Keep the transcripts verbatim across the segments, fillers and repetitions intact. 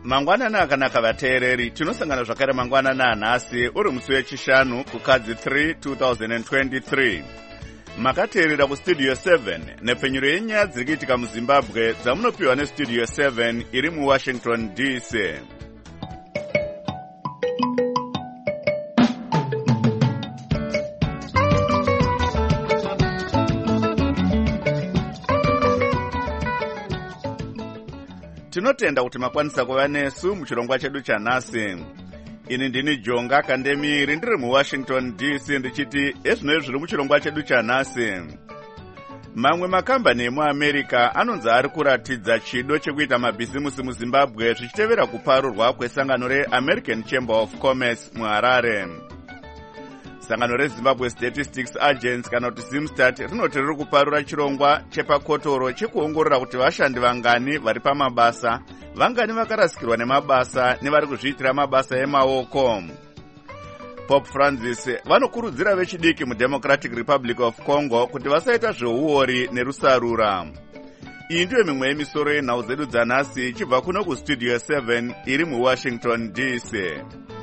Mangwanana akanaka vateereri, tinosangana zvakare mangwanana anhasi uri musi wechishanu kukadzi three two thousand twenty-three. Makateerera kustudio seven nepfenyuro yenyaya dziri kuitika muZimbabwe dzamunopiwa nestudio seven iri muWashington D C. Tinotenda kuti makwanisa kuva nesu muchirongwa chedu chanhasi. Ini ndini Jonga Kandemiri ndiri muWashington D C ndichiti ezvino zviri muchirongwa chedu chanhasi. Mamwe makambani emuAmerica anonzi ari kuratidza chido chekuita mabhizimusi muZimbabwe zvichitevera kuparurwa kwesangano reAmerican Chamber of Commerce muHarare. Sangano reZimbabwe Statistics Agency kana kuti Zimstat rinoti riri kuparura chirongwa chepakotoro chekuongorora kuti vashandi vangani vari pamabasa, vangani vakarasikirwa nemabasa nevari kuzviitira mabasa emaoko. Pope Francis vanokurudzira vechidiki muDemocratic Republic of Congo kuti vasaita zveuori nerusarura. Iyi ndiyo mimwe yemisoro yenhau dzedu dzanhasi ichibva kuno kustudio seven iri muWashington D C.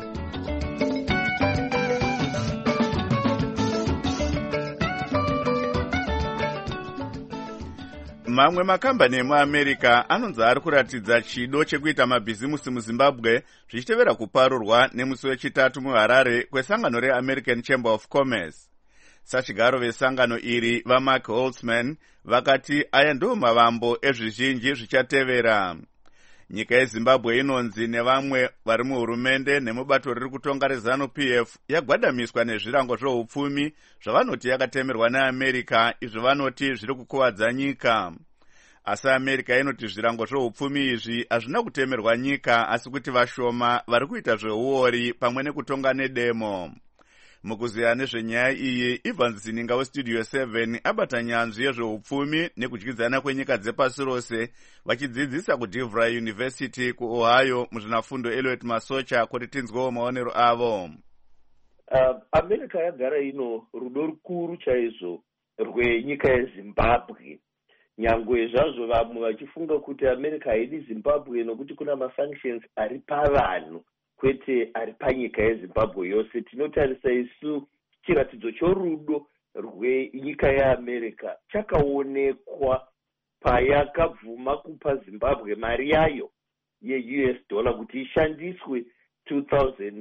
Mamwe makambani emuAmerica anonzi ari kuratidza chido chekuita mabhizimusi muZimbabwe zvichitevera kuparurwa nemusi wechitatu muHarare kwesangano reAmerican Chamber of Commerce. Sachigaro vesangano iri vaMark Holtzman vakati aya ndiwo mavambo ezvizhinji zvichatevera. Nyika yeZimbabwe inonzi nevamwe vari muhurumende nemubato riri kutonga reZanu-P F yagwadamiswa nezvirango zveupfumi zvavanoti yakatemerwa neAmerica, izvo vanoti zviri kukuvadza nyika. Asi America inoti zvirango zveupfumi izvi hazvina kutemerwa nyika, asi kuti vashoma vari kuita zveuori pamwe nekutonga nedemo. Mukuziya nezvenyaya iyi, Ivan Zininga westudio seven abata nyanzvi yezveupfumi nekudyidzana kwenyika dzepasi rose vachidzidzisa kuDivry University kuOhio muzvinafundo Elliot Masocha kuti tinzwewo maonero avo. Uh, America yagara ino rudo rukuru chaizvo rwenyika yeZimbabwe. Nyangwe zvazvo vamwe vachifunga kuti America haidi Zimbabwe nokuti kuna masanctions ari pavanhu kwete ari panyika yeZimbabwe yose. Tinotarisa isu chiratidzo chorudo rwenyika yeAmerica chakaonekwa payakabvuma kupa Zimbabwe mari yayo ye-U S dollar kuti ishandiswe two thousand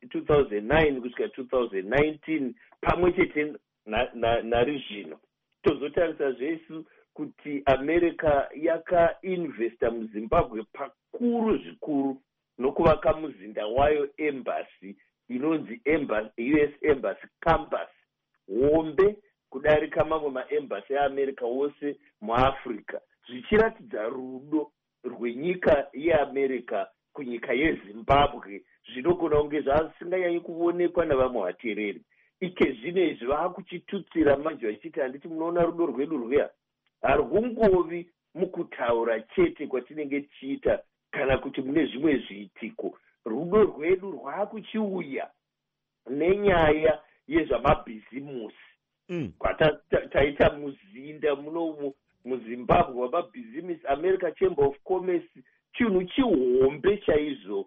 nine kusvika two thousand nineteen pamwe chete nari zvino. Tozotarisa zvesu kuti America yakainvesta muZimbabwe pakuru zvikuru nokuvaka muzinda wayo embassy inonzi embassy, U S Embassy Campus hombe kudarika mamwe maembassy eAmerica wose muAfrica, zvichiratidza rudo rwenyika yeAmerica kunyika yeZimbabwe zvinogona kunge zvasinganyanyi kuonekwa navamwe vateereri. Ike zvino izvi vakuchitutsira manje vachiti handiti munoona rudo rwedu rweya harungovi mukutaura chete kwatinenge tichiita kana kuti mune zvimwe zviitiko. Rudo rwedu rwakuchiuya nenyaya yezvamabhizimusi. Mm. Kwataita muzinda muno muZimbabwe wamabhizimusi, America Chamber of Commerce, chinhu chihombe chaizvo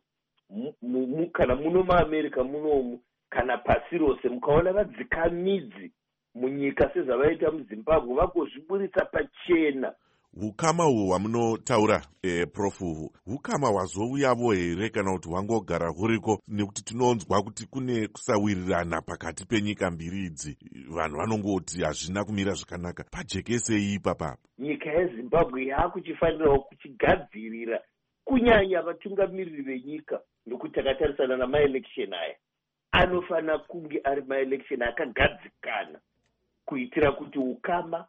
kana muno muAmerica munomu kana pasi rose. Mukaona vadzikamidzi munyika sezvavaita muZimbabwe vagozviburitsa pachena. Hukama uhu hwamunotaura eh, Prof hukama hwazouyavo here kana kuti hwangogara huriko, nekuti tinonzwa kuti kune kusawirirana pakati penyika mbiri idzi, vanhu vanongoti hazvina kumira zvakanaka. Pajekesei ipapa? Nyika yeZimbabwe yakuchifanirawo kuchigadzirira kunyanya vatungamiriri venyika, nokuti takatarisana namaelection aya anofanira kunge ari maelection akagadzikana kuitira kuti ukama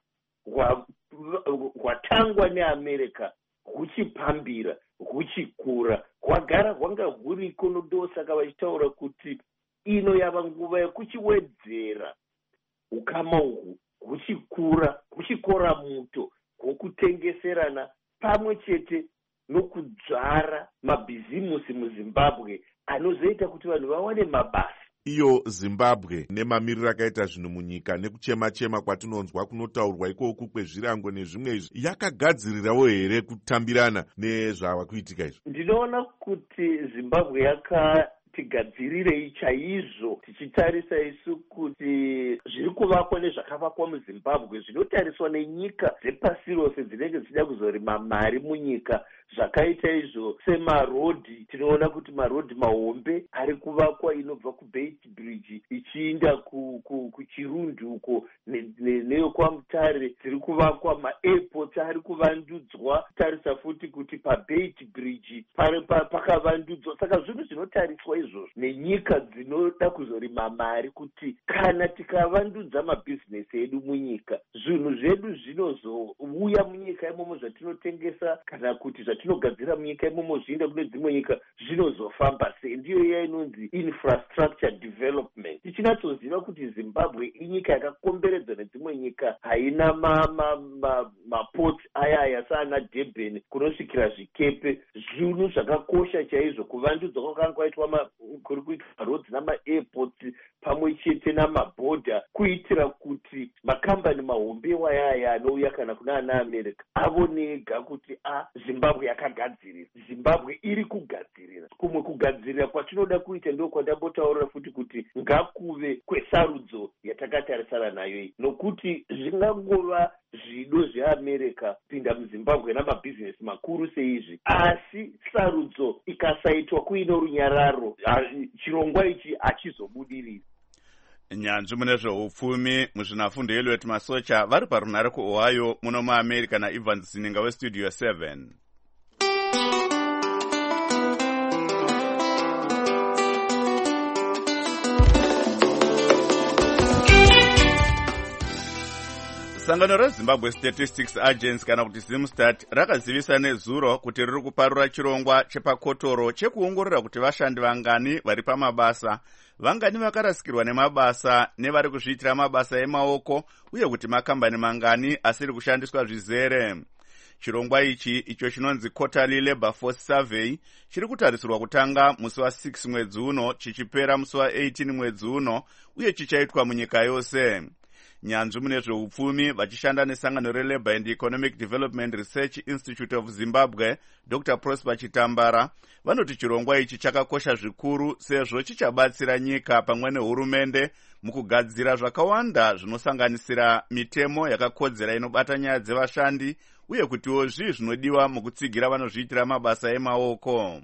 hwatangwa neAmerica huchipambira huchikura hwagara hwanga huriko. Ndosaka vachitaura kuti ino yava nguva yekuchiwedzera ukama uhu huchikura huchikora muto hwokutengeserana pamwe chete nokudzvara mabhizimusi muZimbabwe anozoita kuti vanhu vawane mabasa. iyo Zimbabwe nemamiriro akaita zvinhu munyika nekuchema-chema kwatinonzwa kunotaurwa ikoku kwezvirango nezvimwe izvi, yakagadzirirawo here kutambirana nezvava kuitika izvi? Ndinoona kuti Zimbabwe yaka tigadzirirei chaizvo tichitarisa isu kuti zviri kuvakwa nezvakavakwa muZimbabwe zvinotariswa nenyika dzepasi rose dzinenge dzichida kuzorima mari munyika. Zvakaita izvo semarodhi, tinoona kuti marodhi mahombe ari kuvakwa inobva kuBeit Bridge ichiinda kuChirundu uko neyokwamutare dziri kuvakwa, maairports ari kuvandudzwa. Tarisa futi kuti paBeit Bridge pakavandudzwa. Saka zvinhu zvinotariswa izvozvo nenyika dzinoda kuzorima mari kuti kana tikavandudza mabhizinesi edu munyika, zvinhu zvedu zvinozouya munyika imomo zvatinotengesa kana kuti zvatinogadzira munyika imomo zviinde kune dzimwe nyika zvinozofamba sei. Ndiyo iya inonzi infrastructure development. Tichinatsoziva kuti Zimbabwe inyika yakakomberedzwa nedzimwe nyika, haina maports aya aya saana Durban kunosvikira zvikepe. Zvinhu zvakakosha chaizvo kuvandudzwa kwakanga kwaitwa kuri kuitwa maroads namaairports pamwe chete namabhodha, kuitira kuti makambani mahombe wayaya anouya kana kuna ana America avonega kuti a Zimbabwe yakagadzirira, Zimbabwe iri kugadzirira. Kumwe kugadzirira kwatinoda kuita ndiko kwandambotaurira futi kuti ngakuve kwesarudzo yatakatarisana nayo iyi, nokuti zvingangova zvido zveAmerica pinda muZimbabwe namabhizinesi makuru seizvi, asi sarudzo ikasaitwa kuino runyararo, chirongwa ichi hachizobudiriri. Nyanzvi mune zveupfumi muzvinafundo yeLuet Masocha vari parunhare kuOhio muno muAmerica naEvans Zininga weStudio seven. Sangano reZimbabwe Statistics Agency kana kuti Zimstat rakazivisa nezuro kuti riri kuparura chirongwa chepakotoro chekuongorora kuti vashandi vangani vari pamabasa, vangani vakarasikirwa nemabasa nevari kuzviitira mabasa emaoko, uye kuti makambani mangani asiri kushandiswa zvizere. Chirongwa ichi icho chinonzi Quarterly Labor Force Survey chiri kutarisirwa kutanga musi wa six mwedzi uno chichipera musi wa eighteen mwedzi uno, uye chichaitwa munyika yose. Nyanzvi mune zveupfumi vachishanda nesangano reLabour and Economic Development Research Institute of Zimbabwe, Doctor Prosper Chitambara, vanoti chirongwa ichi chakakosha zvikuru sezvo chichabatsira nyika pamwe nehurumende mukugadzira zvakawanda zvinosanganisira mitemo yakakodzera inobata nyaya dzevashandi, uye kutiwo zvii zvinodiwa mukutsigira vanozviitira mabasa emaoko.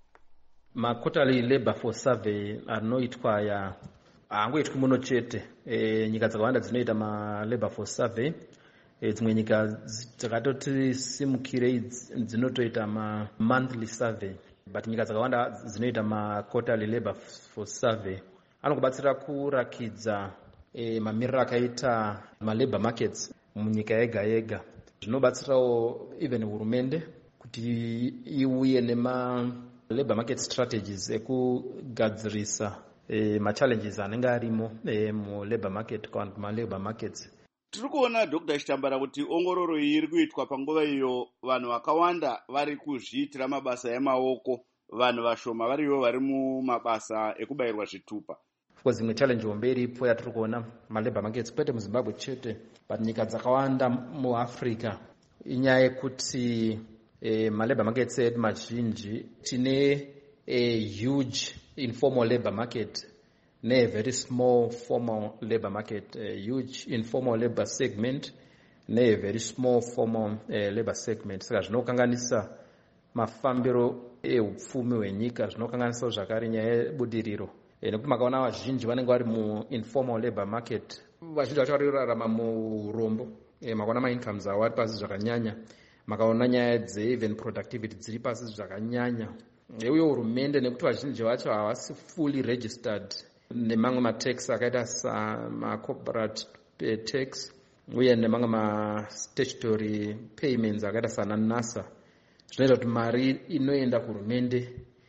Ma-Quarterly Labor Force Survey anoitwa ya haangoitwi muno chete. E, nyika dzakawanda dzinoita ma-Labor Force Survey. E, dzimwe nyika dzakatoti simukirei dzinotoita ma-monthly survey, but nyika dzakawanda dzinoita ma-Quarterly Labor Force Survey. Anokubatsira kurakidza e, mamiriro akaita ma-labor markets munyika yega yega. Zvinobatsirawo even hurumende kuti iuye nema-labor market strategies ekugadzirisa E, ma-challenges anenge arimo e, mu-labor market kana kuma-labor markets. Tiri kuona Doctor Chitambara kuti ongororo iyi iri kuitwa panguva iyo vanhu vakawanda vari kuzviitira mabasa emaoko, vanhu vashoma variwo vari mumabasa ekubayirwa zvitupa. Of course, imwe challenge hombe iripo yatiri kuona ma-labor markets kwete muZimbabwe chete, but nyika dzakawanda muAfrica, inyaya yekuti e, ma-labor markets edu mazhinji tine a huge informal labor market ne very small formal labor market, a huge informal labor segment ne very small formal uh, labor segment. Saka zvinokanganisa mafambiro eupfumi hwenyika, zvinokanganisa zvakare nyaya yebudiriro. E, nekuti makaona vazhinji vanenge vari mu-informal labor market, vazhinji vacho vari kurarama muurombo, e, makaona ma-incomes avo ari pasi zvakanyanya, makaona nyaya dze-even productivity dziri pasi zvakanyanya. Uye hurumende nekuti vazhinji vacho havasi fully registered nemamwe matax akaita sama-corporate tax uye nemamwe ma-statutory payments akaita sana NASA, zvinoita kuti mari inoenda kuhurumende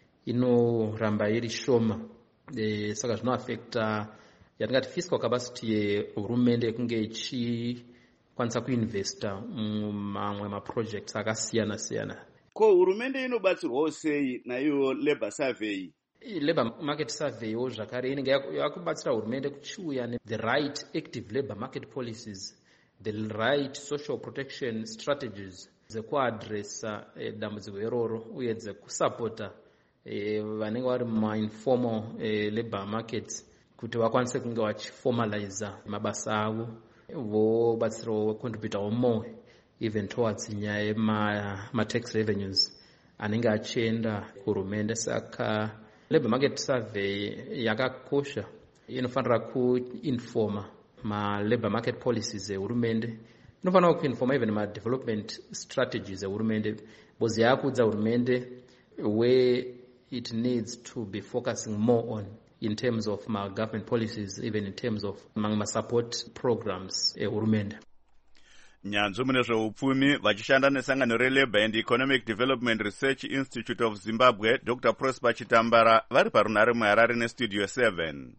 inoramba iri shoma. E, saka zvinoafekta yatingati fiscal capacity yehurumende yekunge ichikwanisa kuinvesta mumamwe maprojects akasiyana siyana. Ko hurumende inobatsirwawo sei naiyo labor survey? Labour market survey wo zvakare inenge yakubatsira hurumende kuchiuya the right active labour market policies, the right social protection strategies dzekuadresa eh, dambudziko iroro uye dzekusapota eh, vanenge vari mumainformal eh, labour markets kuti vakwanise kunge vachiformalize mabasa avo vobatsirawo contributawo more even towards nyaya yema-tax revenues anenge achienda kuhurumende. Saka labour market survey yakakosha, inofanira kuinforma ma-labour market policies ehurumende, inofanira kuinforma even ma-development strategies ehurumende, because yaakudza hurumende where it needs to be focusing more on in terms of my government policies, even in terms of my support programs ehurumende. Nyanzvi mune zveupfumi vachishanda nesangano reLabour and Economic Development Research Institute of Zimbabwe, Doctor Prosper Chitambara vari parunhare muHarare neStudio seven.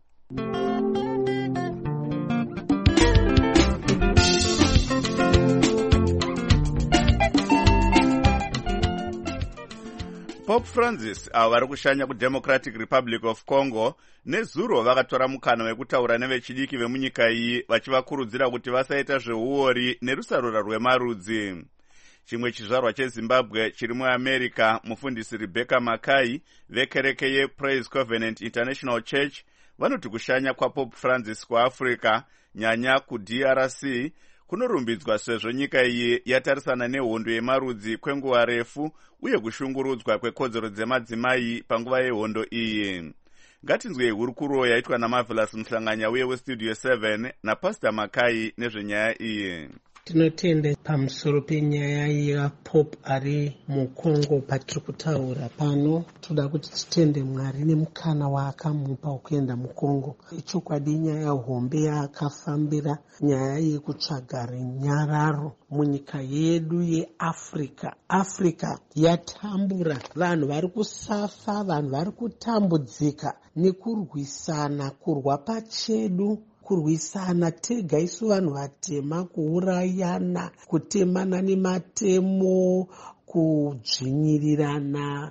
Pope Francis avo vari kushanya kuDemocratic Republic of Congo nezuro vakatora mukana wekutaura nevechidiki vemunyika iyi vachivakurudzira kuti vasaita zveuori nerusarura rwemarudzi. Chimwe chizvarwa cheZimbabwe chiri muAmerica, mufundisi Rebecca Mackay vekereke yePraise Covenant International Church vanoti kushanya kwaPope Francis kuAfrica, nyanya kuD R C, kunorumbidzwa sezvo nyika iyi yatarisana nehondo yemarudzi kwenguva refu uye kushungurudzwa kwekodzero dzemadzimai panguva yehondo iyi. Ngatinzwei hurukuro yaitwa naMarvelous Mhlanganya uye weStudio seven naPastor Mackay nezvenyaya iyi. Tinotenda pamusoro penyaya yaPope ari muKongo patiri kutaura pano. Toda kuti titende Mwari nemukana waakamupa wekuenda muKongo. Ichokwadi nyaya hombe yaakafambira, nyaya yekutsvaga runyararo munyika yedu yeAfrica. Africa yatambura, vanhu vari kusafa, vanhu vari kutambudzika nekurwisana, kurwa pachedu, kurwisana tega isu vanhu vatema, kuurayana, kutemana nematemo, kudzvinyirirana,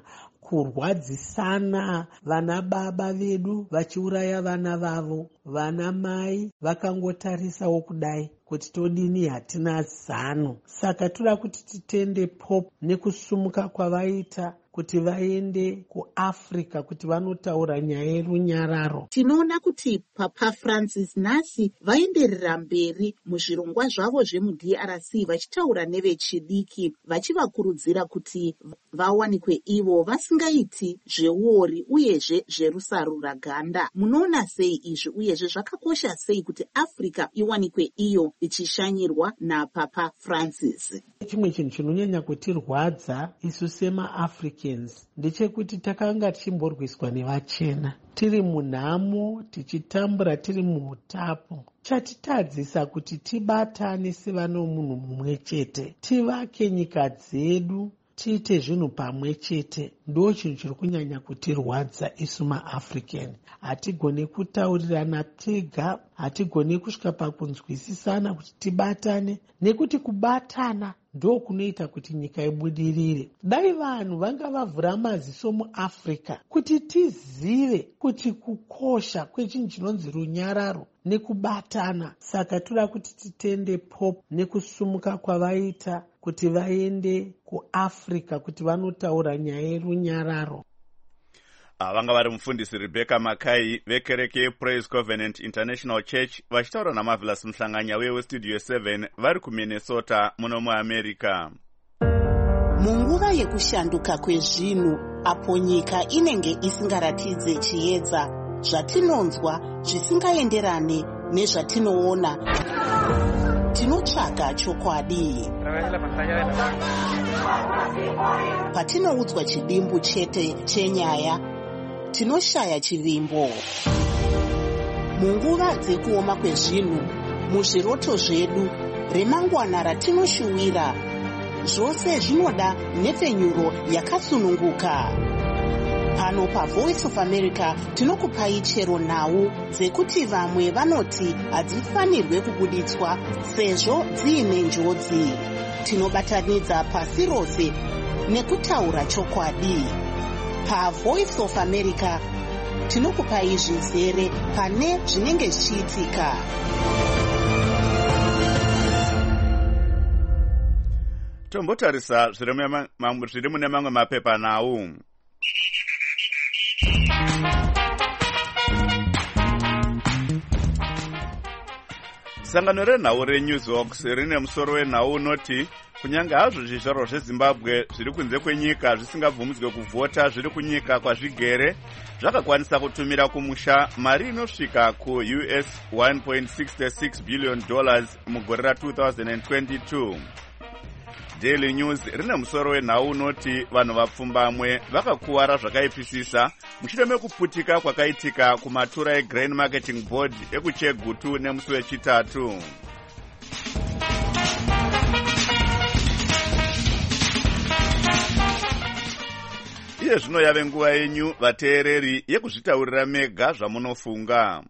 kurwadzisana, vana baba vedu vachiuraya vana vavo, vana mai vakangotarisawo kudai kuti todini, hatina zano. Saka toda kuti titende Pope nekusumuka kwavaita kuti vaende kuAfrica kuti vanotaura nyaya yerunyararo. Tinoona kuti Papa Francis nhasi vaenderera mberi muzvirongwa zvavo zvemuD R C vachitaura nevechidiki, vachivakurudzira kuti vawanikwe ivo vasingaiti zveuori uyezve zverusarura ganda. Munoona sei izvi uyezve zvakakosha sei kuti Africa iwanikwe iyo ichishanyirwa naPapa Francis? Chimwe chinhu chinonyanya kutirwadza isu semaAfricans ndechekuti takanga tichimborwiswa nevachena, tiri munhamo, tichitambura tiri muutapo. Chatitadzisa kuti tibatane sevano munhu mumwe chete, tivake nyika dzedu, tiite zvinhu pamwe chete. Ndo chinhu chiri kunyanya kutirwadza isu maAfrican. Hatigoni kutaurirana tega, hatigoni kusvika pakunzwisisana kuti tibatane, nekuti kubatana ndo kunoita kuti nyika ibudirire. Dai vanhu vanga vavhura maziso muAfrica kuti tizive kuti kukosha kwechinhu chinonzi runyararo nekubatana. Saka toda kuti titende Pope nekusumuka kwavaita kuti vaende kuAfrica kuti vanotaura nyaya yerunyararo. Vanga vari mufundisi Rebecca Mackay vekereke yePraise Covenant International Church vachitaura naMarvelous Mhlanganya uye weStudio seven vari kuMinnesota muno muAmerica. Munguva yekushanduka kwezvinhu, apo nyika inenge isingaratidze chiedza, zvatinonzwa zvisingaenderane nezvatinoona, tinotsvaga chokwadi. Patinoudzwa chidimbu chete chenyaya, tinoshaya chivimbo. Munguva dzekuoma kwezvinhu, muzviroto zvedu, remangwana ratinoshuwira, zvose zvinoda nhepfenyuro yakasununguka. Pano paVoice of America tinokupai chero nhau dzekuti vamwe vanoti hadzifanirwe kubuditswa sezvo dziine njodzi. Tinobatanidza pasi rose nekutaura chokwadi. PaVoice of America tinokupai zvizere pane zvinenge zvichiitika. Tombotarisa zviri mune mamwe mapepanhau. Sangano renhau reNewsHawks rine musoro wenhau unoti kunyange hazvo zvizvarwa zveZimbabwe zviri kunze kwenyika zvisingabvumidzwe kuvhota zviri kunyika kwazvigere zvakakwanisa kutumira kumusha mari inosvika ku-U S one point six six billion dollars mugore ra-twenty twenty-two. Daily News rine musoro wenhau unoti vanhu vapfumbamwe vakakuwara zvakaipisisa mushure mekuputika kwakaitika kumatura eGrain Marketing Board ekuChegutu nemusi wechitatu. Iye zvino yave nguva yenyu vateereri yekuzvitaurira mega zvamunofunga.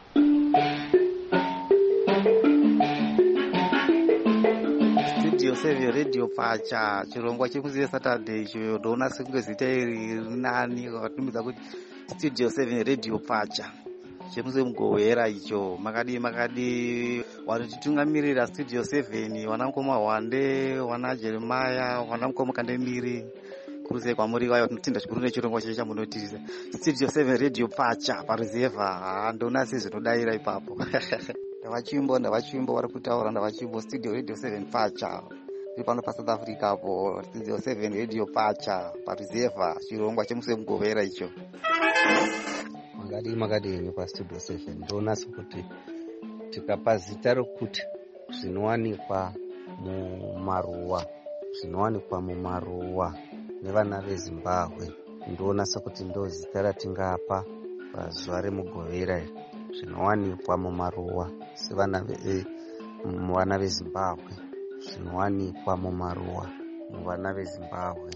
Studio seven Radio Pacha chirongwa chekuzive Saturday icho ndoona sekunge zita iri rinani vakatumidza kuti Studio seven Radio Pacha chemuze mugowera icho makadi makadi wanotitungamirira Studio seven wanamukoma Wande wana Jeremiah wanamukoma Kandemiri kuruze kwamuri kwayo tinotenda chikuru nechirongwa cheche chamunotisa Studio seven Radio Pacha parizeva ndoona sezvinodaira ipapo. Ndavachimbo ndavachimbo vari kutaura ndavachimbo Studio Radio seven Pacha iri pano paSouth Africa po Studio seven Radio Pacha parizeva chirongwa chemusi mugovera icho. Makadi makadini paStudio seven ndoona sekuti tikapa zita rokuti zvinowanikwa mumaruwa zvinowanikwa mumaruwa nevana veZimbabwe ndoona sekuti ndo zita ratingapa pazuva remugovera iri zvinowanikwa mumaruwa sevana vana veZimbabwe zvinowanikwa mumaruwa muvana veZimbabwe.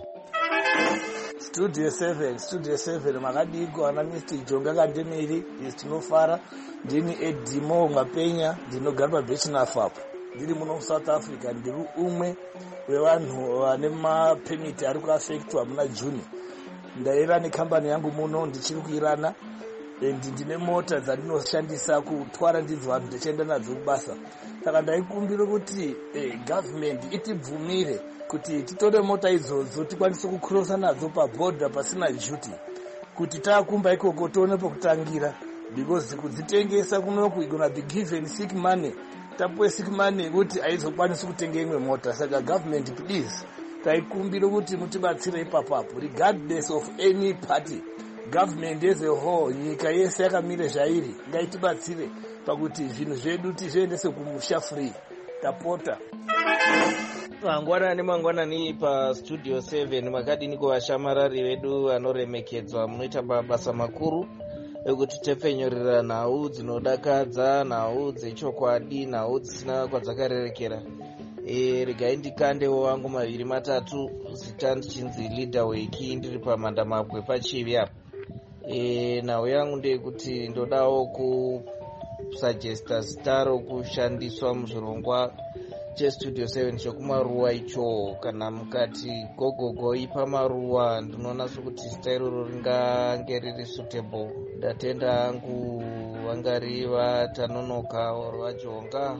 Studio seven Studio seven makadiko ana Mister Jonga Kandemiri tinofara ndini Edimo Mapenya ndinogara paBechnafap ndiri muno South Africa ndiri umwe wevanhu vane mapemiti ari kuafektwa muna June. Ndaira nekambani yangu muno ndichiri kuirana ndi ndine mota dzandinoshandisa kutwara ndidzo vanhu ndichienda nadzo kubasa. Saka ndaikumbira kuti eh, government itibvumire kuti titore mota idzodzo tikwanise kukrosa nadzo paborder pasina duty kuti taakumba ikoko tione pekutangira because kudzitengesa kunoku igona be given sick money tapuwe sick money yekuti haizokwanisi kutenga imwe mota. Saka government please taikumbira kuti mutibatsire ipapapo regardless of any party. Government as a whole nyika yese yakamira zvairi ngaitibatsire pakuti zvinhu zvedu tizviendese kumusha free tapota. Mangwanani mangwanani paStudio seven makadini kuvashamarari vedu vanoremekedzwa munoita mabasa makuru ekuti tepfenyorera nhau dzinodakadza nhau dzechokwadi nhau dzisina kwadzakarerekera. E, regai ndikandewo wangu maviri matatu zita ndichinzi leader weki ndiri pamandamabwe pachivi apa. E, nhau yangu ndeyekuti ndodawo kusugesta zita rokushandiswa muzvirongwa cheStudio seven chokumaruwa icho kana mukati gogogo ipa maruwa ndinoona sokuti zita iroro ringange riri suitable. Ndatenda hangu vangari vatanonoka oro vajonga.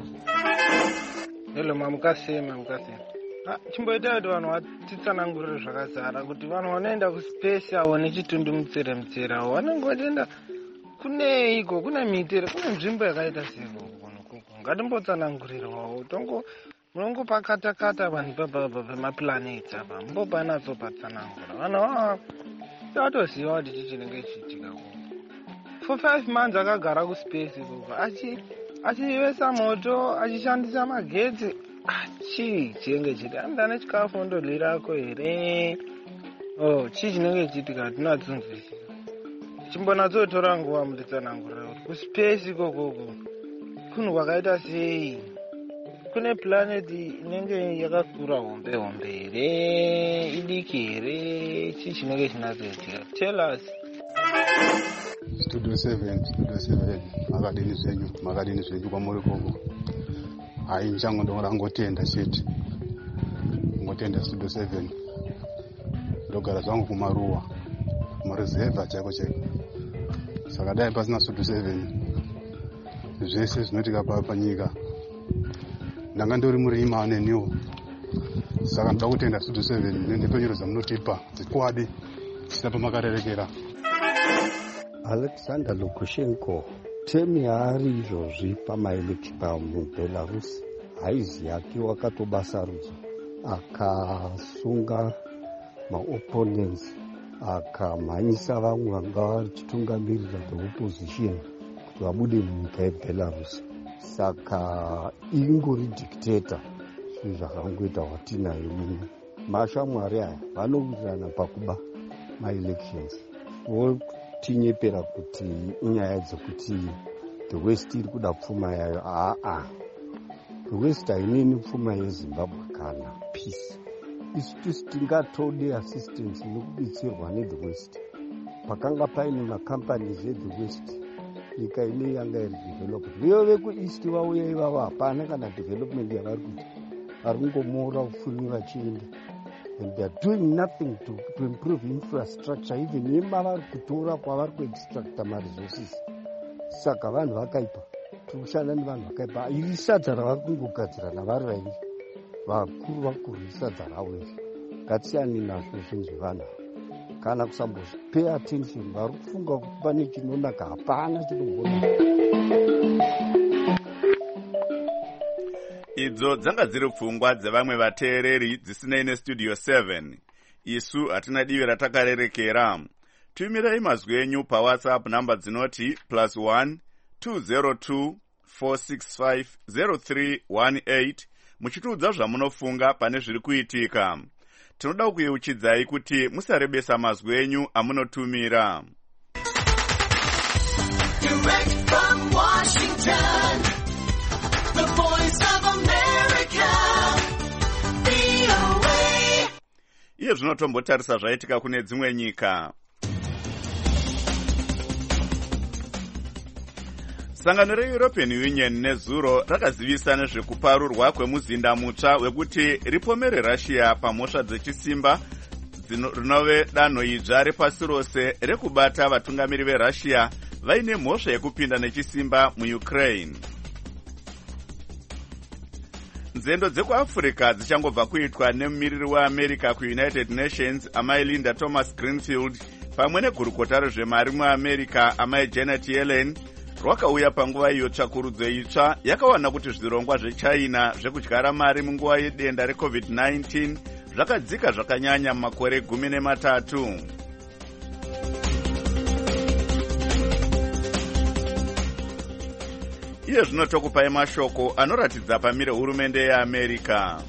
Hello mamukase mamukase. Ah chimboita kuti vanhu vatitsanangurire zvakazara kuti vanhu vanoenda kuspace aone chitundu mutsere mutsere vanongoenda kuneiko kuna mitere kuna nzvimbo yakaita seiko kuno ngatimbotsanangurirwawo tongo munongopakata-kata vanhu pemaplaneti apa mbopanatso patsanangura vanhu tatoziva kuti chichinenge chiitika kuko for five months akagara kuspace kuko achivesa moto achishandisa magetsi chii chinenge chiitika andane chikafu ndodlirako here oh chii chinenge chiitika tinatsinzwisisa chimbonatsotora nguva munditsanangurira kuti kuspace ikokoko kunhu kwakaita sei kune planeti inenge yakakura hombe hombe here idiki here chii chinenge chinatsoitika tell us. Studio seven Studio seven makadini zvenyu makadini zvenyu kwamuri koko hai nchango ndongotenda chete ngotenda Studio seven ndogara zvangu kumaruwa mureserva chako cheko saka dai pasina studio seven zvese zvinoitika panyika ndanga ndori murima neniwo, saka ndoda kutenda studio seven nenhepfenyuro dzamunotipa dzikwadi tisina pamakarerekera. Alexander Lukashenko temi yaari izvozvi pamaelektra mubelarus haizi yake wakatobasarudzwa akasunga maopponents akamhanyisa vamwe vanga vachitungamirira the opposition kuti vabude munyika yebelarus. Saka ingori dictator, zvinhu zvakangoita watinayo muno. Mashamwari aya vanowirirana pakuba maelections. Tinyepera kuti inyaya dzekuti the west iri kuda pfuma yayo. Aa, the west haineni pfuma yezimbabwe kana peace. Isu tisi tingatode assistance nokudetserwa nethe west. Pakanga paine macompanies ethe west, nyika ine yanga iri developed. Viyo vekueast vauya ivavo hapana kana development yavari kuti vari kungomoora upfumi vachienda. And they are doing nothing to, to improve infrastructure, even yemavari kutora kwavari kuextracta maresources. Saka vanhu vakaipa, tiri kushanda nevanhu vakaipa. Iri sadza ravari kungogadzira navari vairi vakuru vakuru, isadza ravo iri. Ngatisiyane nazvo zvinhu zvevanhu kana kusambozvipay attention. Vari kufunga kuti pane chinonaka, hapana chinogona. Idzo dzanga dziri pfungwa dzevamwe vateereri dzisinei nestudio seven. Isu hatina divi ratakarerekera. Tumirai mazwi enyu pawhatsapp namba dzinoti plus one two zero two four six five zero three one eight muchitiudza zvamunofunga pane zviri kuitika. Tinoda kukuyeuchidzai kuti musarebesa mazwi enyu amunotumira. Direct from Washington, the voice of America, V O A. Iye zvinotombotarisa zvaitika kune dzimwe nyika. Sangano reEuropean Union nezuro rakazivisa nezvekuparurwa kwemuzinda mutsva wekuti ripomere Russia pamhosva dzechisimba rinove danho idzva repasi rose rekubata vatungamiri veRussia vaine mhosva yekupinda nechisimba muUkraine. Nzendo dzekuAfrica dzichangobva kuitwa nemumiriri weAmerica kuUnited Nations amai Linda Thomas Greenfield pamwe negurukota rezvemari muAmerica amai Janet Yellen rwakauya panguva iyo tsvakurudzo itsva yakawana kuti zvirongwa zveChina zvekudyara mari munguva yedenda recovid nineteen zvakadzika zvakanyanya mumakore gumi nematatu. Iye zvino tokupai mashoko anoratidza pamire hurumende yeAmerica.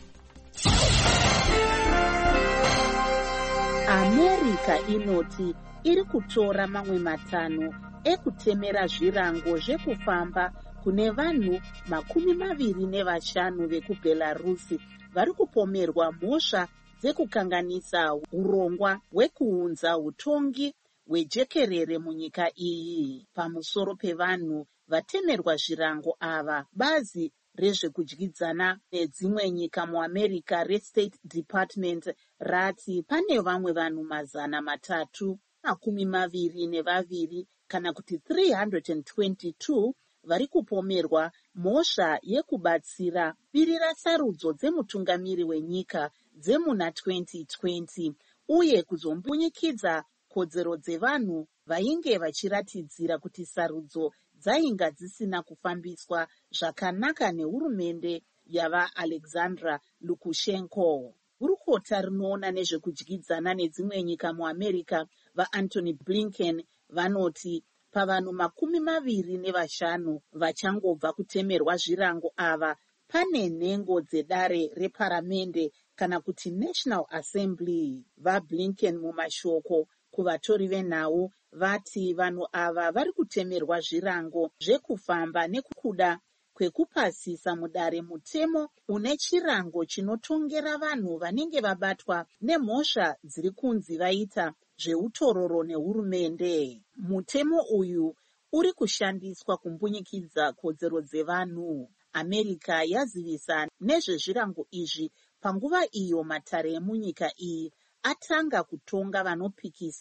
America inoti iri kutora mamwe matano ekutemera zvirango zvekufamba kune vanhu makumi maviri nevashanu vekuBelarusi vari kupomerwa mhosva dzekukanganisa urongwa hwekuunza utongi hwejekerere munyika iyi. Pamusoro pevanhu vatemerwa zvirango ava, bazi rezvekudyidzana nedzimwe nyika muAmerica reState Department rati pane vamwe vanhu mazana matatu makumi maviri nevaviri kana kuti three hundred twenty-two vari kupomerwa mhosva yekubatsira birira sarudzo dzemutungamiri wenyika dzemuna twenty twenty uye kuzombunyikidza kodzero dzevanhu vainge vachiratidzira kuti sarudzo dzainga dzisina kufambiswa zvakanaka nehurumende yava Alexander Lukashenko. Gurukota rinoona nezvekudyidzana nedzimwe nyika muAmerica vaAntony Blinken vanoti pavanhu makumi maviri nevashanu vachangobva kutemerwa zvirango ava pane nhengo dzedare reparamende kana kuti National Assembly. VaBlinken mumashoko kuvatori venhau vati vanhu ava vari kutemerwa zvirango zvekufamba nekuda kwekupasisa mudare mutemo une chirango chinotongera vanhu vanenge vabatwa nemhosva dziri kunzi vaita zveutororo nehurumende. Mutemo uyu uri kushandiswa kumbunyikidza kodzero dzevanhu. America yazivisa nezvezvirango izvi panguva iyo matare emunyika iyi atanga kutonga vanopikisa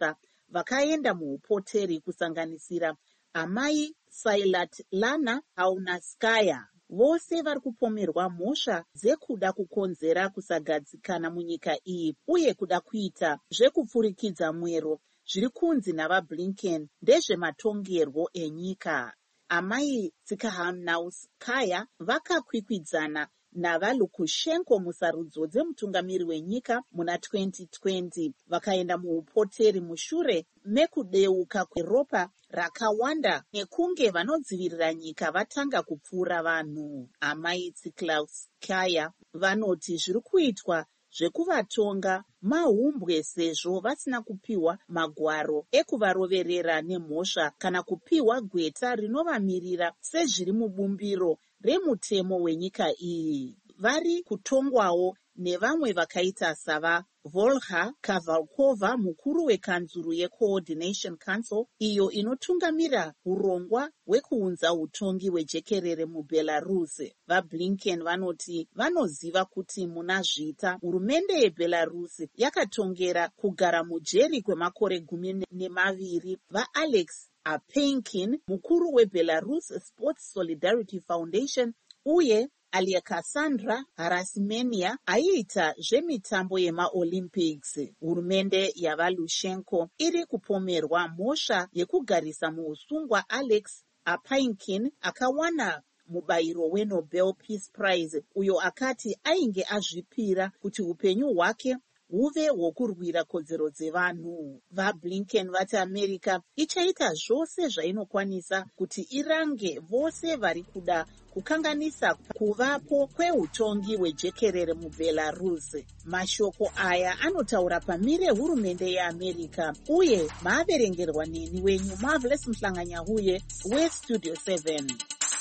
vakaenda muupoteri kusanganisira amai Sailatlana Aunaskaya. Vose vari kupomerwa mhosva dzekuda kukonzera kusagadzikana munyika iyi uye kuda kuita zvekupfurikidza mwero zviri kunzi navaBlinken ndezvematongerwo enyika. Amai Tsikhanouskaya vakakwikwidzana navaLukashenko musarudzo dzemutungamiri wenyika muna twenty twenty. Vakaenda muupoteri mushure mekudeuka kweropa rakawanda nekunge vanodzivirira nyika vatanga kupfuura vanhu. Amai Tsikhanouskaya vanoti zviri kuitwa zvekuvatonga mahumbwe sezvo vasina kupiwa magwaro ekuvaroverera nemhosva kana kupiwa gweta rinovamirira sezviri mubumbiro remutemo wenyika iyi. Vari kutongwawo nevamwe vakaita sava Volha Kavalkova, mukuru wekanzuru yeCoordination Council iyo inotungamira urongwa hwekuunza utongi hwejekerere muBelarus. VaBlinken vanoti vanoziva kuti muna zvita hurumende yeBelarus yakatongera kugara mujeri kwemakore gumi nemaviri vaAlex Apenkin, mukuru weBelarus Sports Solidarity Foundation, uye Alexandra Harasmenia aiita zvemitambo yemaOlympics. Hurumende yavaLukashenko iri kupomerwa mhosva yekugarisa muusungwa Alex Apenkin akawana mubayiro weNobel Peace Prize, uyo akati ainge azvipira kuti upenyu hwake huve hwokurwira kodzero dzevanhu. VaBlinken vati Amerika ichaita zvose zvainokwanisa kuti irange vose vari kuda kukanganisa kuvapo kweutongi hwejekerere muBelarus. Mashoko aya anotaura pamire hurumende yeAmerika uye maaverengerwa neni wenyu Marvelous Mhlanganyahuye weStudio seven.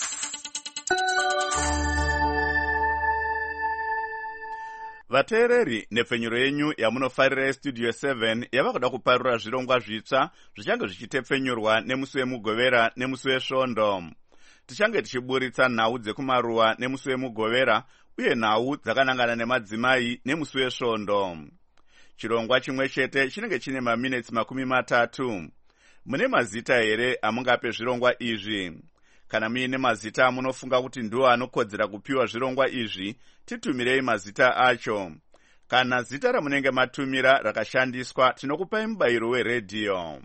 Vateereri, nepfenyuro yenyu yamunofarira yeStudio seven yava kuda kuparura zvirongwa zvitsva zvichange zvichitepfenyurwa nemusi wemugovera nemusi wesvondo. Tichange tichiburitsa nhau dzekumaruwa nemusi wemugovera uye nhau dzakanangana nemadzimai nemusi wesvondo. Chirongwa chimwe chete chinenge chine maminitsi makumi matatu. Mune mazita here amungape zvirongwa izvi? Kana muine mazita amunofunga kuti ndiwo anokodzera kupiwa zvirongwa izvi, titumirei mazita acho. Kana zita ramunenge matumira rakashandiswa, tinokupai mubayiro weredhiyo.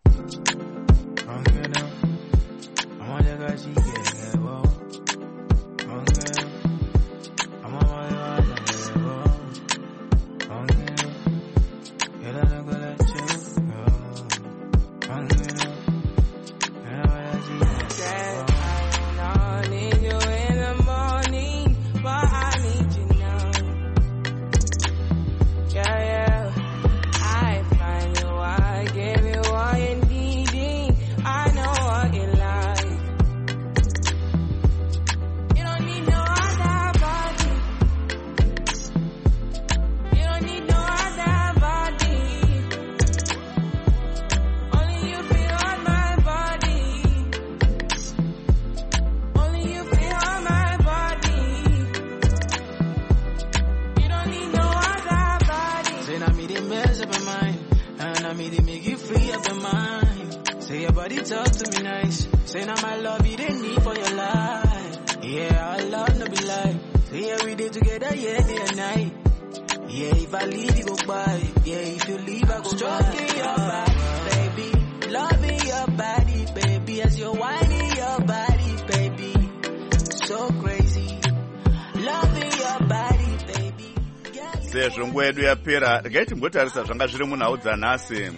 Sezvo nguva yedu yapera, regai timbotarisa zvanga zviri munhau dzanhasi.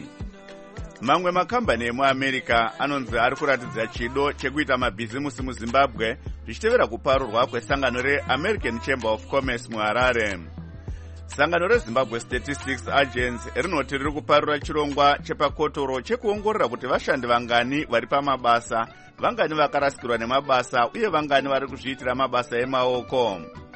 Mamwe makambani emuAmerika anonzi ari kuratidza chido chekuita mabhizimusi muZimbabwe zvichitevera kuparurwa kwesangano reAmerican Chamber of Commerce muHarare. Sangano reZimbabwe Statistics Agency rinoti riri kuparura chirongwa chepakotoro chekuongorora kuti vashandi vangani vari pamabasa, vangani vakarasikirwa nemabasa uye vangani vari kuzviitira mabasa emaoko.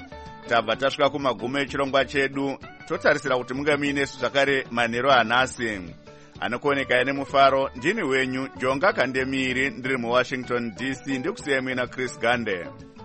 Tabva tasvika kumagumo echirongwa chedu, totarisira kuti munge muinesu zvakare manheru anhasi. Anokuoneka ine mufaro, ndini wenyu Jonga Kandemiri, ndiri muWashington D C, ndikusiyai muina Chris Gande.